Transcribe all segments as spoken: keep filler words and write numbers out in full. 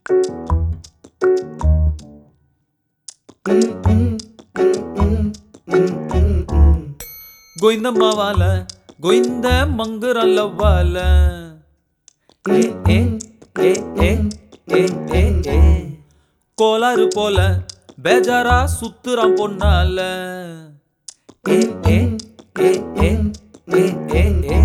गोइंद मावाल गोइंद मंगरा लवाल ए ए ए ए ए ए ए कोलारु पोल बेजारा सुत्तुरां पोन्नाल ए ए ए ए ए ए ए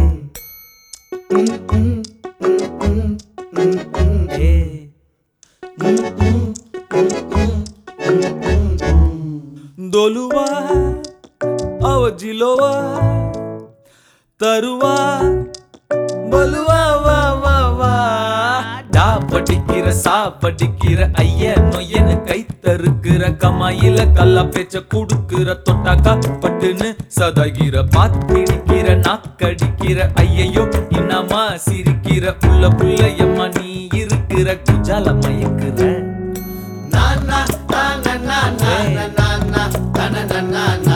दोलुवा आवजिलोवा तरुवा बलुवा वा वा वा डा पटिकिर सा पटिकिर ஐய நொயன கை தருக்குற கமாயில கல்லா பேச்ச குடுக்குற தொட்டாக்கா பட்டுன்னு சதகிற பாத்திடிக்கிற நாக்கடிக்கிற ஐயையோ இன்னமா சிரிக்கிற உள்ள புள்ளையம்மா நீ இருக்கிற குஜால மயக்குற நானா நானா நானா நானா நானா நானா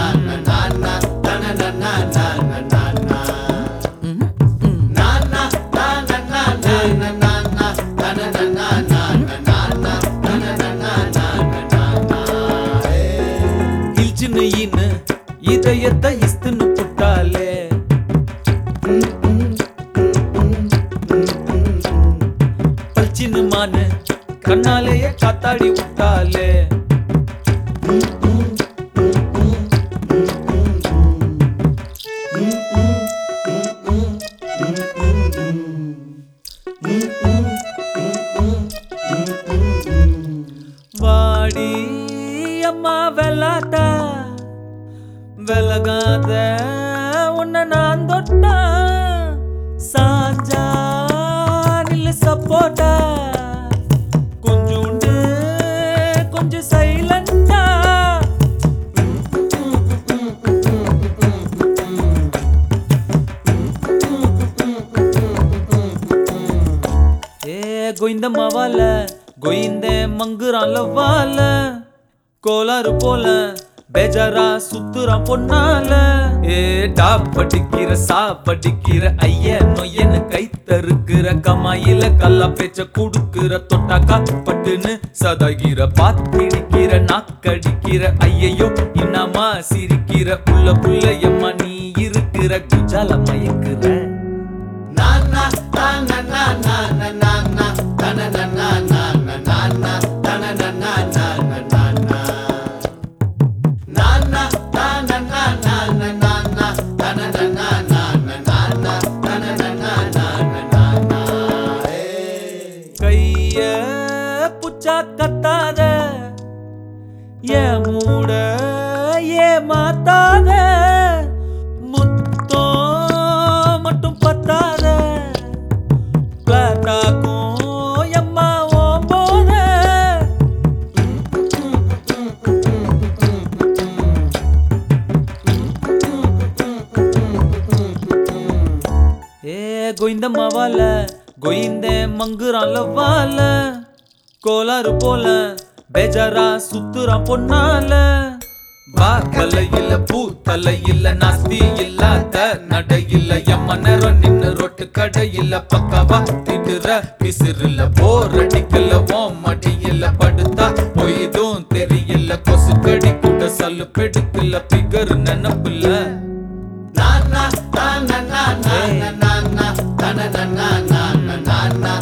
இதயத்தை இஸ்துன்னு புட்டாலே பல்ச்சின்னு மானு கண்ணாலேயே காத்தாடி விட்டாலே வாடி அம்மா வெள்ளாட்டா வெலகாத உன்னை நான் தொட்டா சாஞ்சா நில்லு சப்போட்டா கொஞ்சோண்டு கொஞ்சம் சைலண்டா ஏ கோயிந்த மாவால கோயிந்த மங்குறான் லவ்வால கோலாறு போல बेजारा सुत्तुरां पोन्नाल ए डा पटिकिर सा पटिकिर ஐய நொயன கை தருக்குற கமாயில கல்லா பேச்ச குடுக்குற தொட்டாக்கா பட்டுன்னு சதகிற பாத்திடிக்கிற நாக்கடிக்கிற ஐயையோ இன்னமா சிரிக்கிற உள்ள புள்ளையம்மா நீ இருக்கிற குஜால மயக்குற நானா நானா நானா நானா நானா நானா நானா புச்சா கத்தாத ஏ மூட ஏ மாத்தாத முத்தோ மட்டும் பத்தாத பிளாட்டாக்கும் எம்மா ஓம் போத ஏ கோயிந்த மாவால கோயிந்த மங்குறான் லவ்வால கோலாறு போல बेजारा சுத்துறான் பொன்னால வா தலையில பூ தலையில நாஸ்தி இல்லாத நடையில எம்ம நேரம் நின்னு ரொட்டு கடையில பக்கவா திடுற பிசிறுல போர் அடிக்கல ஓம் மடியில படுத்தா பொய்தும் தெரியல கொசு கடி கூட சல்லு பெடுக்கல பிகர் நினப்புல நானா நானா நானா நானா நானா நானா நானா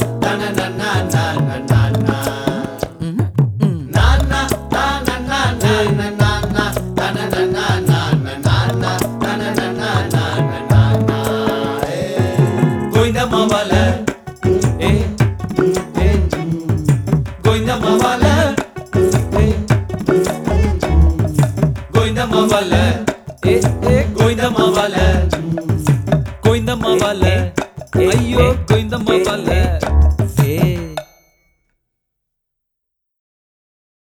मावाला ए ए गोइंदा मावाला ए गोइंदा मावाला ए ए गोइंदा मावाला गोइंदा मावाला अय्यो गोइंदा मावाला